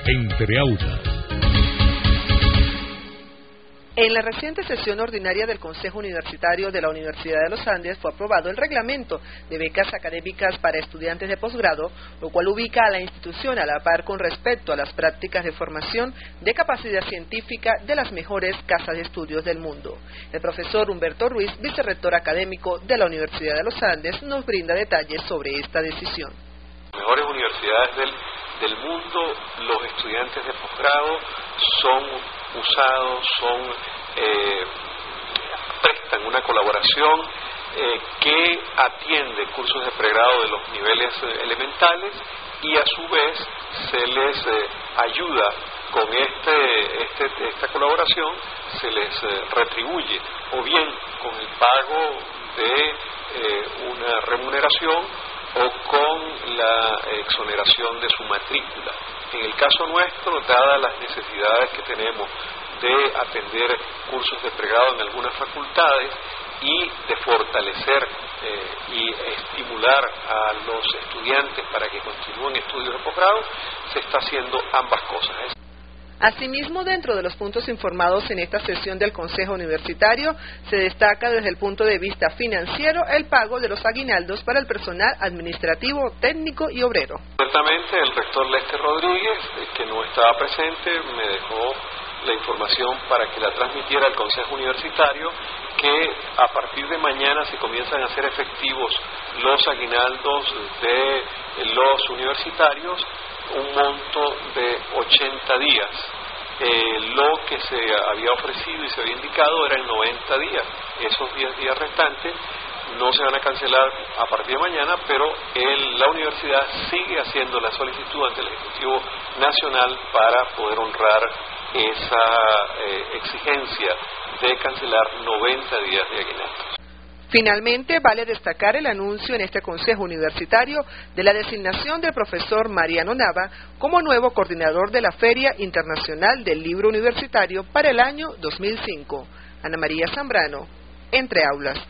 Entre Aulas. En la reciente sesión ordinaria del Consejo Universitario de la Universidad de los Andes fue aprobado el reglamento de becas académicas para estudiantes de posgrado, lo cual ubica a la institución a la par con respecto a las prácticas de formación de capacidad científica de las mejores casas de estudios del mundo. El profesor Humberto Ruiz, vicerrector académico de la Universidad de los Andes, nos brinda detalles sobre esta decisión. Las mejores universidades del mundo, los estudiantes de posgrado son usados, prestan una colaboración que atiende cursos de pregrado de los niveles elementales y a su vez se les ayuda con esta colaboración, se les retribuye o bien con el pago de una remuneración o con la exoneración de su matrícula. En el caso nuestro, dadas las necesidades que tenemos de atender cursos de pregrado en algunas facultades y de fortalecer y estimular a los estudiantes para que continúen estudios de posgrado, se está haciendo ambas cosas. Asimismo, dentro de los puntos informados en esta sesión del Consejo Universitario, se destaca desde el punto de vista financiero el pago de los aguinaldos para el personal administrativo, técnico y obrero. Ciertamente, el rector Lester Rodríguez, que no estaba presente, me dejó la información para que la transmitiera al Consejo Universitario, que a partir de mañana se comienzan a hacer efectivos los aguinaldos de los universitarios, un monto de 80 días. Lo que se había ofrecido y se había indicado eran 90 días. Esos 10 días restantes no se van a cancelar a partir de mañana, pero la universidad sigue haciendo la solicitud ante el Ejecutivo Nacional para poder honrar esa exigencia de cancelar 90 días de aguinaldos. Finalmente, vale destacar el anuncio en este Consejo Universitario de la designación del profesor Mariano Nava como nuevo coordinador de la Feria Internacional del Libro Universitario para el año 2005. Ana María Zambrano, Entre Aulas.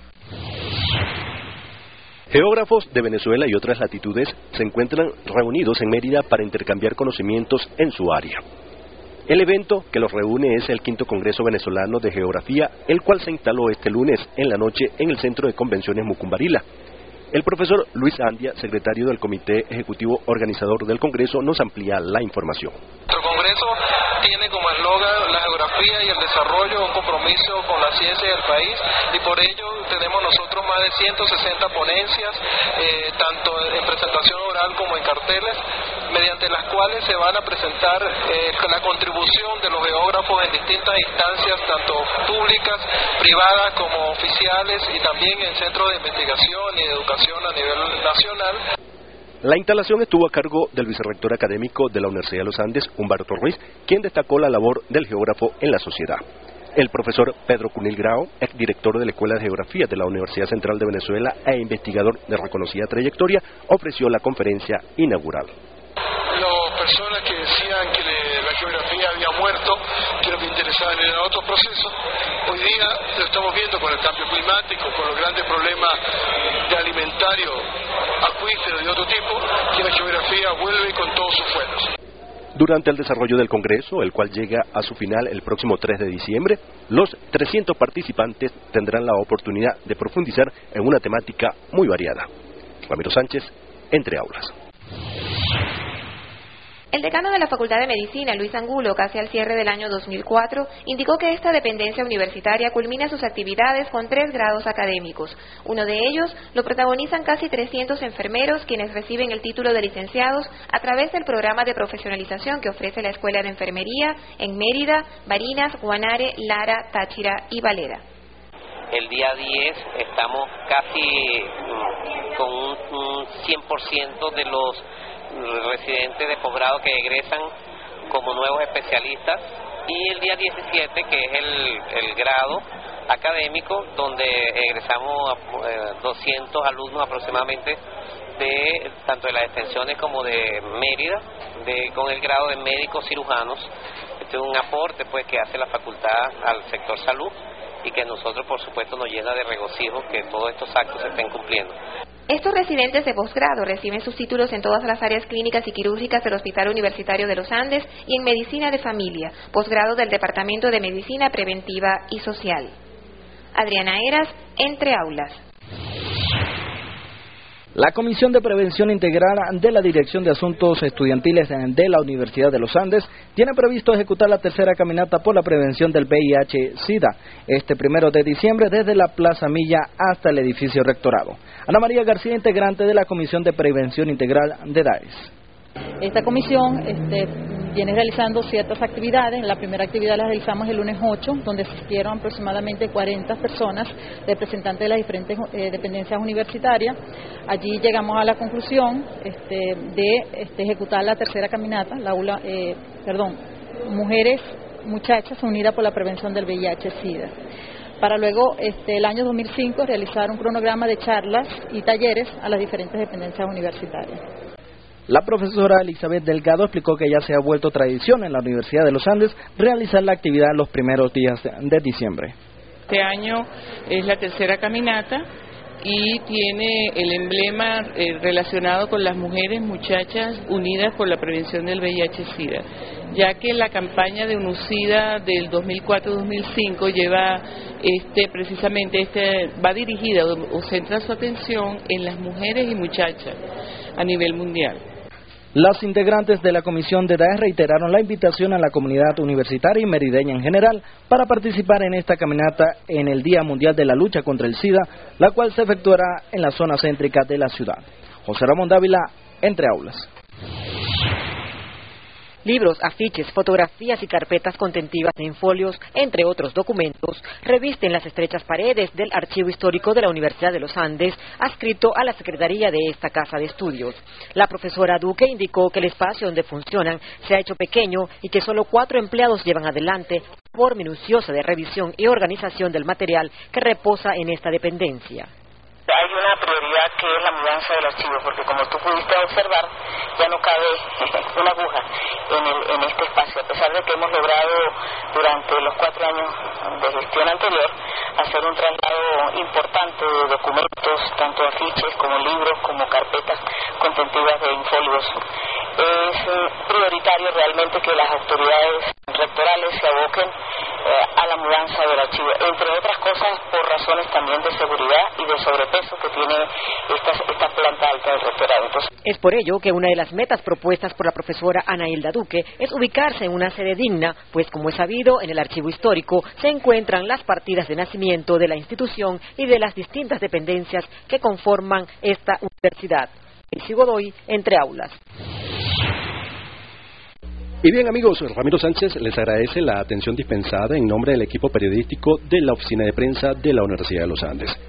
Geógrafos de Venezuela y otras latitudes se encuentran reunidos en Mérida para intercambiar conocimientos en su área. El evento que los reúne es el 5º Congreso Venezolano de Geografía, el cual se instaló este lunes en la noche en el Centro de Convenciones Mucumbarila. El profesor Luis Andia, secretario del Comité Ejecutivo Organizador del Congreso, nos amplía la información. Nuestro Congreso tiene como eslogan la geografía y el desarrollo, un compromiso con la ciencia del país, y por ello tenemos nosotros más de 160 ponencias, tanto en presentación oral como en carteles, mediante las cuales se van a presentar la contribución de los geógrafos en distintas instancias, tanto públicas, privadas como oficiales, y también en centros de investigación y de educación a nivel nacional. La instalación estuvo a cargo del vicerrector académico de la Universidad de los Andes, Humberto Ruiz, quien destacó la labor del geógrafo en la sociedad. El profesor Pedro Cunil Grao, exdirector de la Escuela de Geografía de la Universidad Central de Venezuela e investigador de reconocida trayectoria, ofreció la conferencia inaugural. Las personas que decían que la geografía había muerto, que lo que interesaban eran otros procesos, hoy día lo estamos viendo con el cambio climático, con los grandes problemas de alimentario, acuíferos y otro tipo, que la geografía vuelve con todos sus fueros. Durante el desarrollo del Congreso, el cual llega a su final el próximo 3 de diciembre, los 300 participantes tendrán la oportunidad de profundizar en una temática muy variada. Ramiro Sánchez, Entre Aulas. El decano de la Facultad de Medicina, Luis Angulo, casi al cierre del año 2004, indicó que esta dependencia universitaria culmina sus actividades con 3 grados académicos. Uno de ellos lo protagonizan casi 300 enfermeros, quienes reciben el título de licenciados a través del programa de profesionalización que ofrece la Escuela de Enfermería en Mérida, Barinas, Guanare, Lara, Táchira y Valera. El día 10 estamos casi con un 100% de los residentes de posgrado que egresan como nuevos especialistas, y el día 17, que es el grado académico, donde egresamos a 200 alumnos aproximadamente, de tanto de las extensiones como de Mérida, con el grado de médicos cirujanos. Este es un aporte pues que hace la facultad al sector salud, y que nosotros por supuesto nos llena de regocijo que todos estos actos se estén cumpliendo. Estos residentes de posgrado reciben sus títulos en todas las áreas clínicas y quirúrgicas del Hospital Universitario de los Andes y en Medicina de Familia, posgrado del Departamento de Medicina Preventiva y Social. Adriana Heras, Entre Aulas. La Comisión de Prevención Integral de la Dirección de Asuntos Estudiantiles de la Universidad de los Andes tiene previsto ejecutar la tercera caminata por la prevención del VIH-Sida este 1 de diciembre desde la Plaza Milla hasta el edificio rectorado. Ana María García, integrante de la Comisión de Prevención Integral de DAES. Esta comisión viene realizando ciertas actividades. La primera actividad la realizamos el lunes 8, donde asistieron aproximadamente 40 personas, representantes de las diferentes dependencias universitarias. Allí llegamos a la conclusión de ejecutar la tercera caminata, muchachas unidas por la prevención del VIH-Sida. Para luego, el año 2005, realizar un cronograma de charlas y talleres a las diferentes dependencias universitarias. La profesora Elizabeth Delgado explicó que ya se ha vuelto tradición en la Universidad de los Andes realizar la actividad los primeros días de diciembre. Este año es la tercera caminata y tiene el emblema relacionado con las muchachas unidas por la prevención del VIH-Sida, ya que la campaña de UNUSIDA del 2004-2005 lleva va dirigida o centra su atención en las mujeres y muchachas a nivel mundial. Las integrantes de la Comisión de DAES reiteraron la invitación a la comunidad universitaria y merideña en general para participar en esta caminata en el Día Mundial de la Lucha contra el SIDA, la cual se efectuará en la zona céntrica de la ciudad. José Ramón Dávila, Entre Aulas. Libros, afiches, fotografías y carpetas contentivas en folios, entre otros documentos, revisten las estrechas paredes del Archivo Histórico de la Universidad de los Andes, adscrito a la Secretaría de esta Casa de Estudios. La profesora Duque indicó que el espacio donde funcionan se ha hecho pequeño y que solo 4 empleados llevan adelante por minuciosa de revisión y organización del material que reposa en esta dependencia. Hay una prioridad que es la mudanza del archivo, porque como tú pudiste observar, ya no cabe una aguja en este espacio, a pesar de que hemos logrado durante los 4 años de gestión anterior hacer un traslado importante de documentos, tanto afiches como libros, como carpetas contentivas de infolios. Es prioritario realmente que las autoridades rectorales se aboquen a la mudanza del archivo, entre otras cosas por razones también de seguridad y de sobrepeso que tiene esta planta alta del rectorado. Es por ello que una de las metas propuestas por la profesora Ana Hilda Duque es ubicarse en una sede digna, pues como es sabido, en el archivo histórico se encuentran las partidas de nacimiento de la institución y de las distintas dependencias que conforman esta universidad. Elsie Godoy, Entre Aulas. Y bien amigos, Ramiro Sánchez les agradece la atención dispensada en nombre del equipo periodístico de la Oficina de Prensa de la Universidad de los Andes.